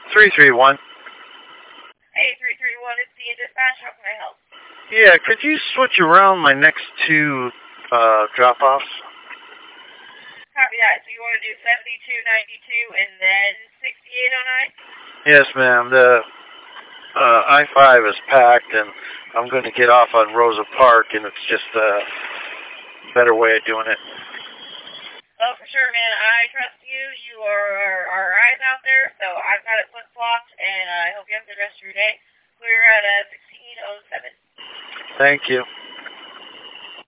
331. Hey, 331, it's the dispatch. How can I help? Yeah, could you switch around my next two drop-offs? Copy that. So you want to do 7292 and then 6809? Yes, ma'am. The I-5 is packed, and I'm going to get off on Rosa Park, and it's just a better way of doing it. Oh, for sure, man. I trust you. You are our eyes out there, so I've got it flip-flopped, and I hope you have a good rest of your day. We're at 1607. Thank you.